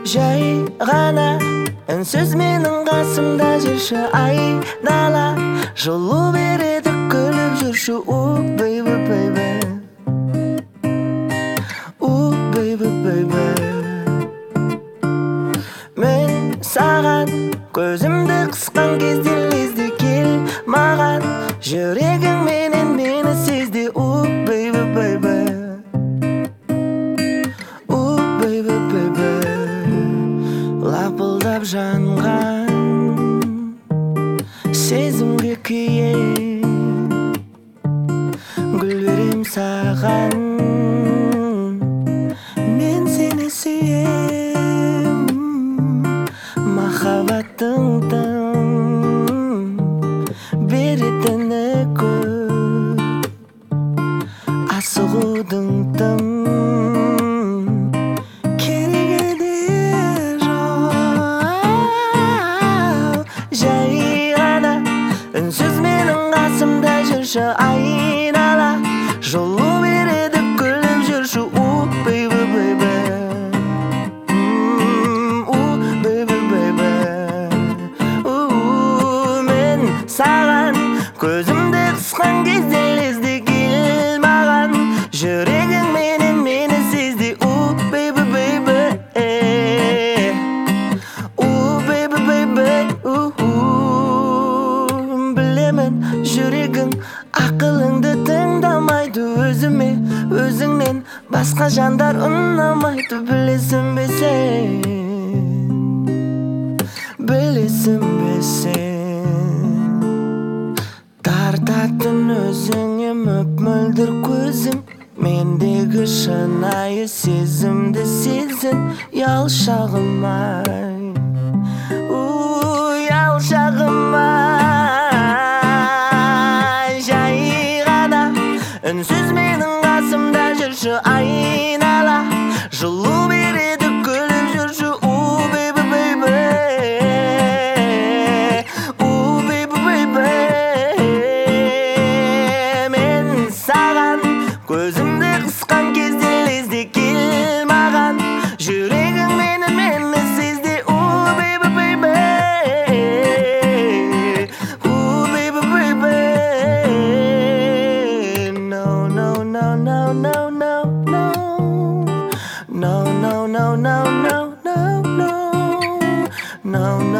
Жай ғана үнсіз менің қасымда жүрші, айнала жылу береді күліп жүрші. Baby, baby, baby, baby. Мен саған көзімді қысқан кезде лезде кел маған, жүрегің менен мені сезді. Baby, baby, baby, baby. Лапылдап жанған сезімге күйе гүл берем саған, мен сені сүйем. Махаббаттың тым беретіні көп, асығудың тым үнсіз менің қасымда жүрші, айнала жылу береді күліп жүрші. Baby, baby, baby, baby. Мен саған көзімді қысқан кезде лезде кел маған, жүрегің менен мені сезді. Baby, baby, baby, baby. Жүрегің ақылыңды тыңдамайды, өзіме өзіңнен басқа жандар ұнамайды. Білесің бе сен, білесің бе сен, тартатын өзіңе мөп-мөлдір көзің, мендегі шынайы сезімді сезін. Ұялшағым-ай, ұялшағым-ай. Үнсіз менің қасымда жүрші, айнала жылу береді күліп жүрші. Baby, baby, baby, baby. Мен саған көзімді қысқан кезде лезде кел маған, жүрегің мені сезді. Baby, baby, baby, baby. No, no, no, no, no, no, no. No, no, no, no, no, no, no. No, no.